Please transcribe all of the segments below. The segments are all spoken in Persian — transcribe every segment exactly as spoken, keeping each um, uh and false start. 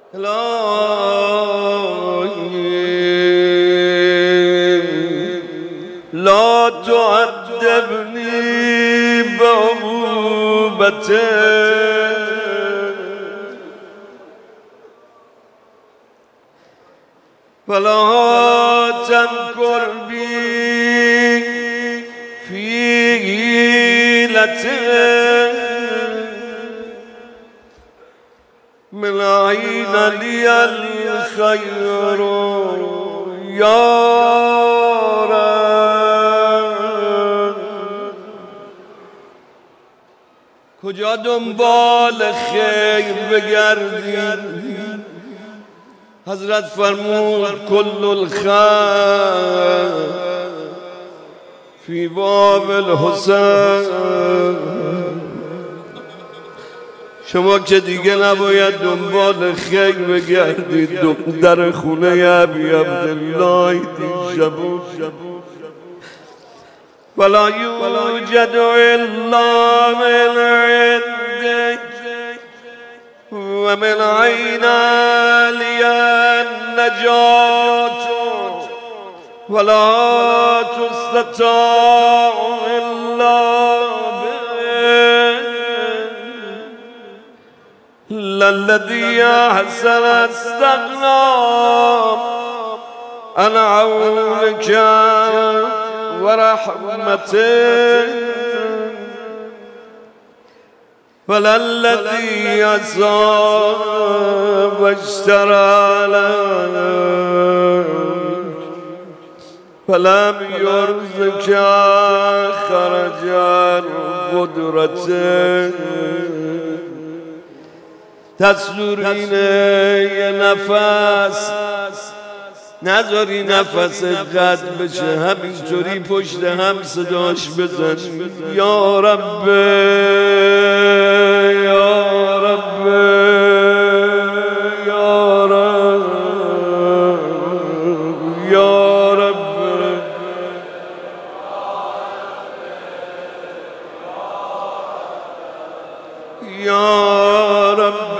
لا تعذبني بعقوبتك ولا تمكر بي في حيلتك من أين لي الخير يا رب کجا دنبال خیر بگردی حضرت فرمود کل الخیر فی باب الحسین شما که دیگه نباید دنبال خیر بگردید در خونه ابی عبدالله دیشب ولا یوجد الا من عندک و من عین لی النجات ولا تستطاع الا الذي أحسن استغنى عن عونك ورحمتك ولا الذي أصاب واشترى لك فلم يرزق خرجا قدرتك تصور اینه یه نفس نذاری نفس قد بشه همینطوری پشت هم صداش بزن یا رب یا رب یا رب یا رب یا رب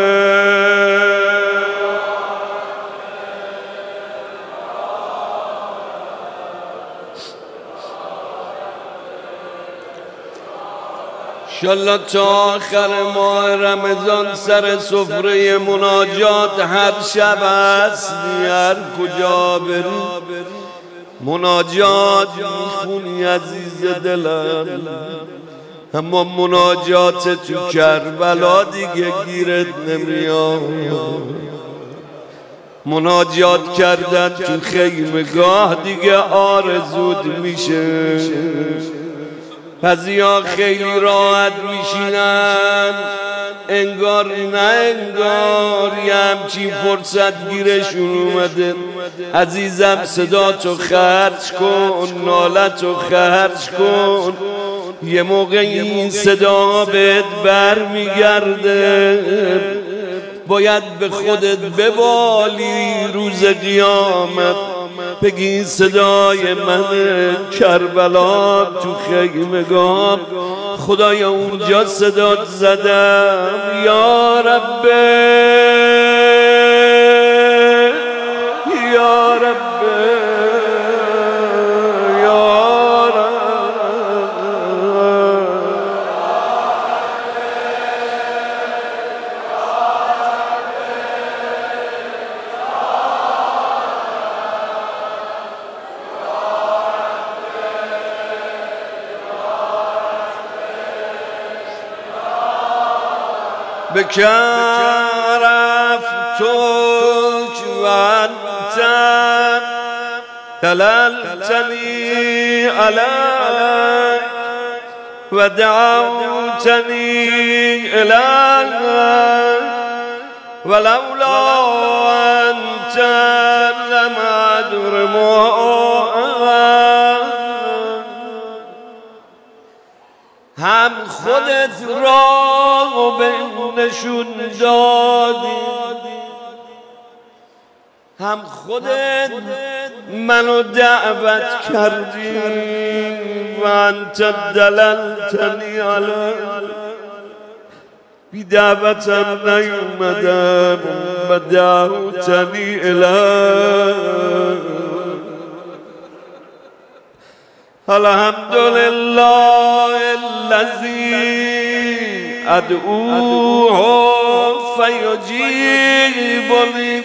انشالله تا آخر ماه رمضان سر سفره مناجات هر شب هستی هر کجا بری مناجات میخونی عزیز دلم اما مناجات تو کربلا دیگه گیرت نمیاد مناجات کردن تو خیمگاه دیگه آرزود میشه بعضیا خیلی راحت میشینن انگار نه انگار یه همچین فرصت گیرشون اومده عزیزم صدا تو خرج کن نالتو خرج کن یه موقع این صدا بهت بر میگرده باید به خودت ببالی روز قیامت بگی صدای من کربلا تو خیمگاه خدایا اونجا صدات زدم یا رب یا رب یا رب بك عرفتك وأنت دللتني عليك ودعوتني إليك ولولا أنت لم أدر هم خودت را به نشون دادی هم خودت منو دعوت کردی و انت دللتنی علی بی دعوتم نیومدم و دعوتنی الیه. الحمدلله الذی ادعوه فیجیبنی.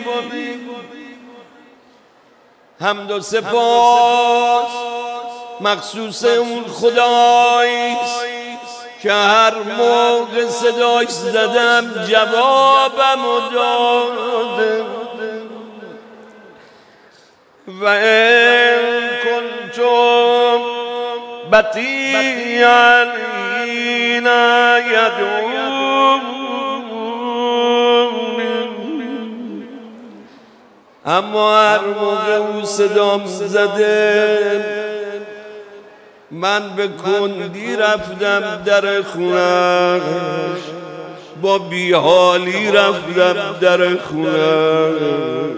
حمد و سپاس مخصوص اون خداییست که هر موقع صداش زدم جوابم داده. و این کنتم بطیعا اینا یدعون. اما هر موقع او صدام زده من به کندی رفتم در خونش، با بیحالی رفتم در خونش.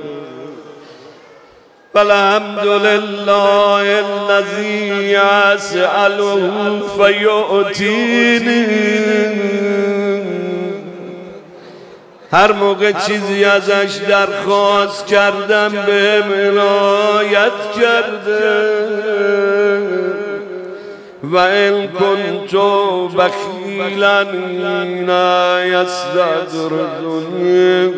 الحمدلله الذی اسأله فیعطینی. هر موقع چیزی ازش درخواست کردم بهم عنایت کرده. و این کنت بخیلا اینا یستدرجنی.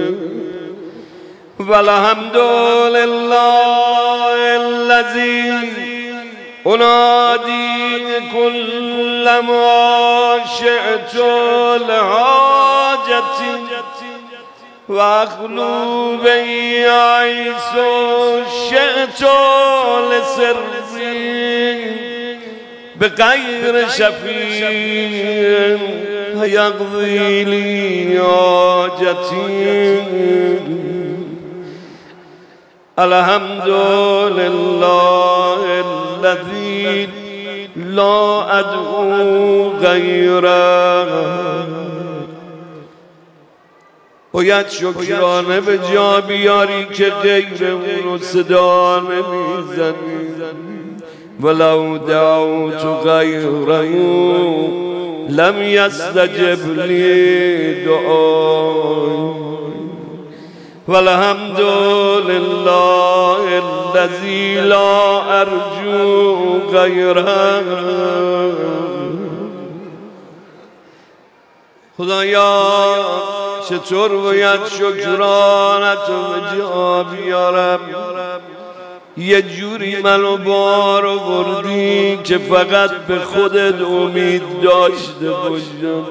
والحمدلله الذی انادی کل ما شئت لحاجتی و اخلو بی عیس شئت لسری بغیر شفیع یقضی لی حاجتی. الحمدلله الذی لا ادعو غیره. باید شکرانه به جا بیاری که غیر اونو صدا نمیزنی. ولو دعوت غیره لم یستجب لی دعای. والحمدلله الذی لا ارجو غیره. خدایا چطور باید شکرانت رو به جا بیارم؟ یه جوری منو بار آوردی که فقط به خودت امید داشته باشم.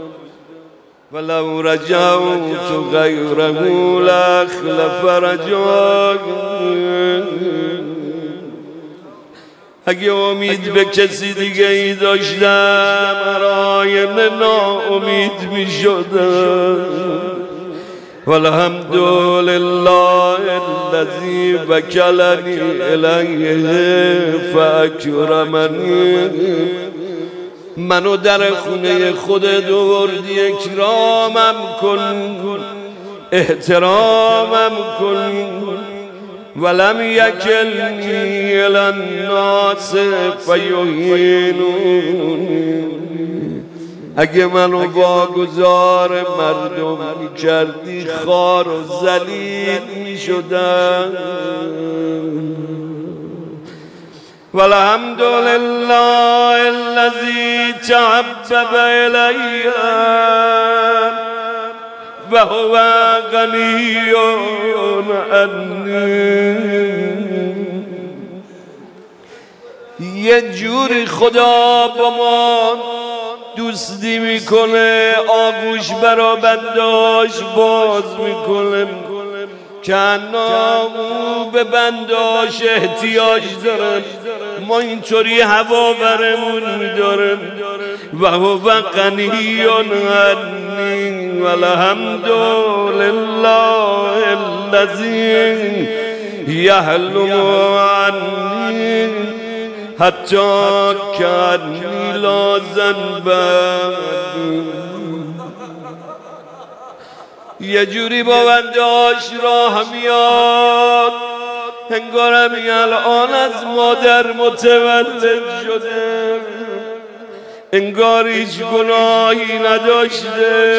ولو رجوت غیره لاخلف رجای. اگه امید به کسی دیگه ای داشتم هر آینه ناامید می شدم. والحمدلله الذی وکلنی الیه فاکرمنی. منو در خونه خودت آوردی، اکرامم کن، احترامم کن. ولم یکلنی الی الناس فیهینونی. اگه منو واگذار مردم می‌کردی خوار و ذلیل می‌شدم. والحمدلله الذی تحبب الی و هو غنی عنی. یه جوری خدا با ما دوستی میکنه، آغوش برا بنداش باز میکنه که انا او به بنداش احتیاج دارن، ما اینطوری هوا برمون میدارن. و هو غنی عنی. والحمدلله الذی یحلم عنی حتی کانی لا ذنب. یه جوری با بنداش راه میاد انگارم الان از مادر متولد شده. انگار هیچ گناهی نداشته.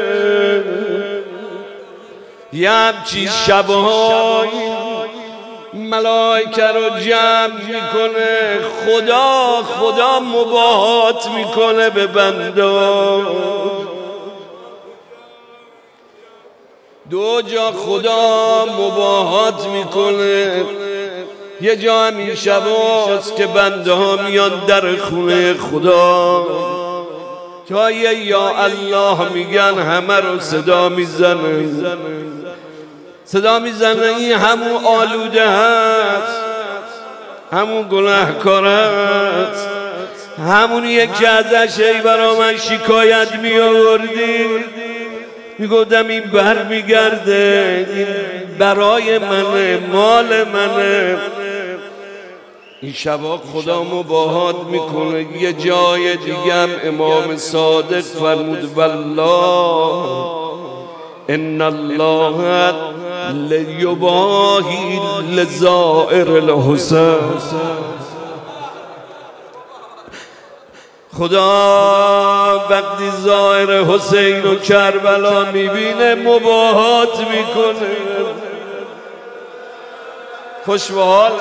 یه همچی شبهای ملائکه رو جمع میکنه، خدا خدا مباهات میکنه به بنده. دو جا خدا مباهات میکنه، یه جا همین شباست که بنده ها میان در خونه خدا تا یه یا الله میگن، همه رو صدا میزنه صدا میزنه این همون آلوده هست، همون گناهکار هست، همونیه که ازش ای برا من شکایت میآوردی، میگفتم این بر میگرده، این برای منه، مال منه. این شبا خدا مباهات میکنه. یه جای دیگه هم امام صادق فرمود والله ان الله لیباهی لزائر الحسین. خدا وقتی زائر حسین و کربلا میبینه مباهات میکنه. خوش به حال.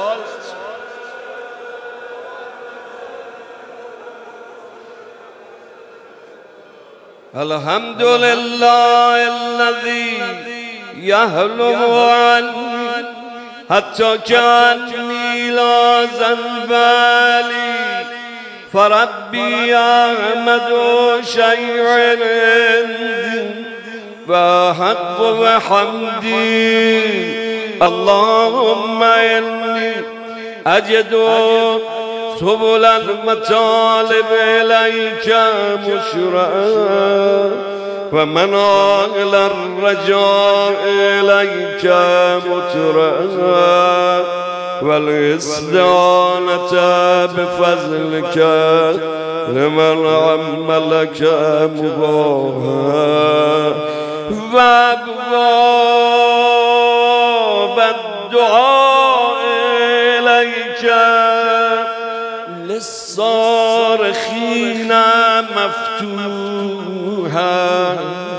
الحمد لله الذي يحلم عني حتى كأني لا ذنب لي فربي أحمد شيء عندي وحق وحمدي اللهم إني أجد سبل المطالب إليك مشرعا ومناهل الرجاء إليك مترعا والاستعانة بفضلك لمن عملك مباها وابواب الدعاء إليك للصارخين مفتوحا.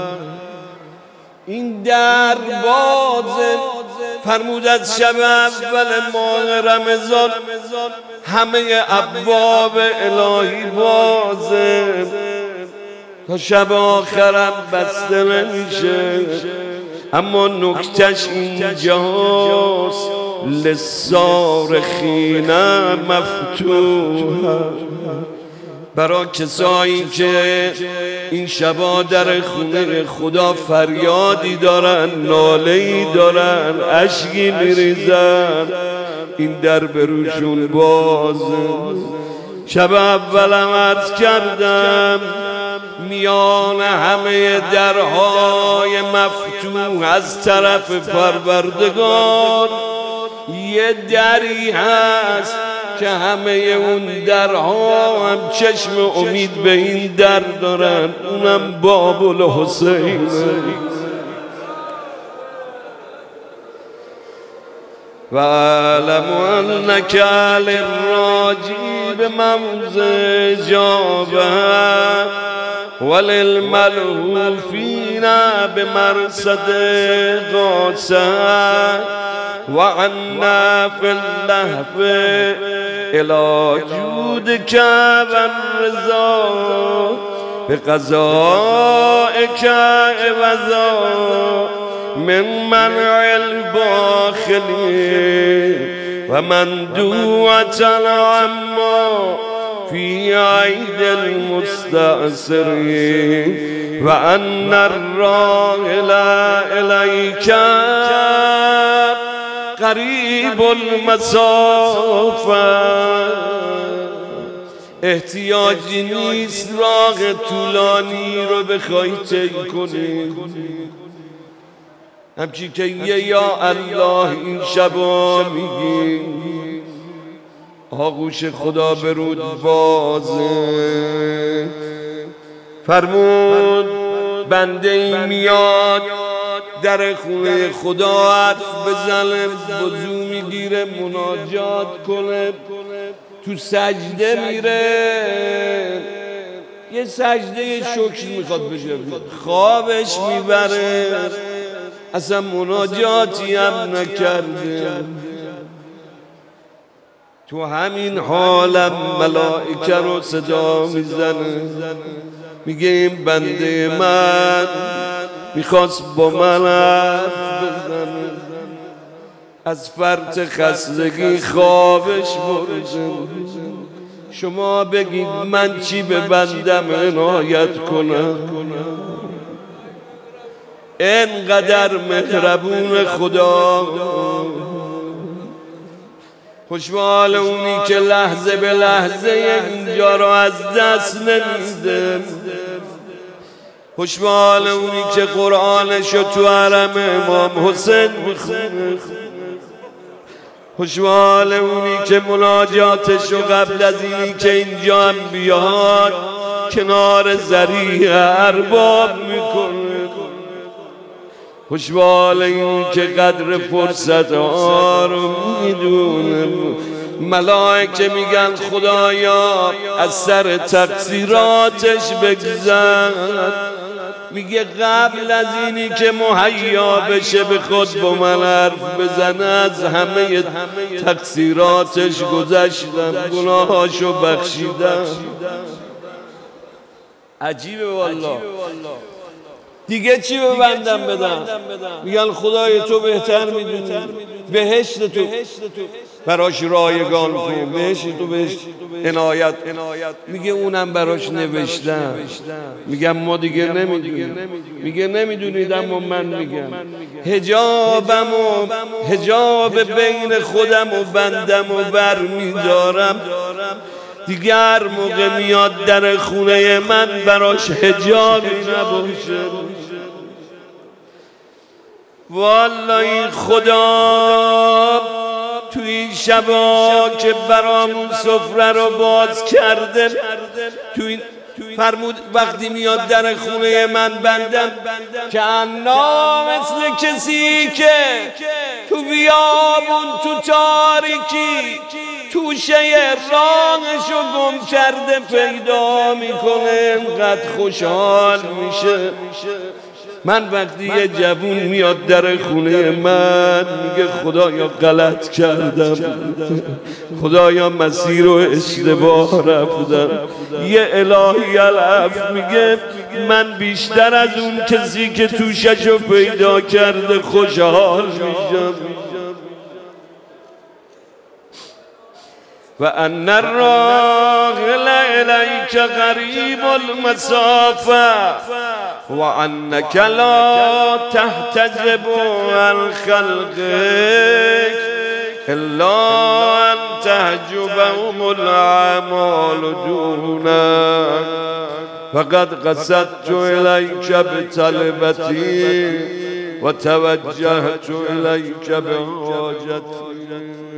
این در بازه فرمود از شب اول ماه رمضان همه ابواب الهی بازه تا شب آخرم بسته نمیشه. اما نکتش اینجاست للصارخین مفتوحا، برای کسایی که این شبا در خونه خدا فریادی دارن، ناله‌ای دارن، اشکی میریزن، این در بروشون بازه. شب اولم عرض کردم میان همه درهای مفتوح از طرف پروردگار یه دری هست که همه اون درها هم چشم امید به این در دارن، اونم باب الحسین. و علم انک للراجی بموضع جابه وللملهوفین بمرصد غاصه وعنا في اللهف إلى جودك والرضا بقضائك عوضا من منع الباخلين ومندوعة عما في عيد المستأثرين وأن الراحل إليك قریب المسافه. احتیاجی نیست راه طولانی رو بخوای طی کنی، همچی که یه یا الله این شبا میگی آغوش خدا برود بازه. فرمود بنده ای میاد در خونه خدا حرف بزنه، وضو میگیره، مناجات کنه، تو سجده میره، یه سجده شکر میخواد بشه، خوابش میبره، اصلا مناجاتی هم نکرده. تو همین حالم ملائکه رو صدا میزنه، میگه این بنده من میخواست با من حرف بزنه، از فرط خستگی خوابش برده. شما بگید من چی به بندم عنایت کنم؟ اینقدر مهربون خدا. خوشحال اونی که لحظه به لحظه اینجا رو از دست نمیده. خوشحال اونی که قرآنشو تو حرم امام حسین میخونه. خوشحال اونی که مناجاتشو قبل از اینی که اینجا هم بیاد کنار ذریع ارباب میکنه. خوشحال این که قدر فرصت ها رو میدونه. ملائکه میگن خدایا از سر تقصیراتش بگذر. میگه قبل از اینی که مهیا بشه به خود با من حرف بزنه از همه تقصیراتش گذشتم، گناهاشو بخشیدم. عجیبه والله. دیگه چی به بندم بدم؟ میگن خدای تو بهتر میدونی، بهشت تو براش رایگان کن، بهشت تو بهش عنایت. میگه اونم براش نوشتم. میگم ما دیگه نمیدونیم. میگه نمیدونید اما من میگم حجابم و حجاب بین خودم و بندم و بر میدارم. دیگر موقع میاد در خونه من براش حجابی نباشه. والله خدا توی این شبا که برامون سفره رو باز کرده، توی فرمود وقتی میاد در خونه من بندم که انا مثل کسی که تو بیابون تو تاریکی توشه راهشو گم کرده پیدا میکنه، انقدر خوشحال میشه. من وقتی یه جوون میاد در خونه من میگه خدایا غلط کردم، خدایا مسیر رو اشتباه رفتم، یه الهی العفو. میگه من بیشتر از اون کسی که توششو پیدا کرده خوشحال میشم. و ان الراحل الیک قریب المسافه و انک لا تحتجب عن خلقک الا ان تحجبهم الاعمال دونک فقد قصدت الیک بطلبتی و توجهت الیک بحاجتی.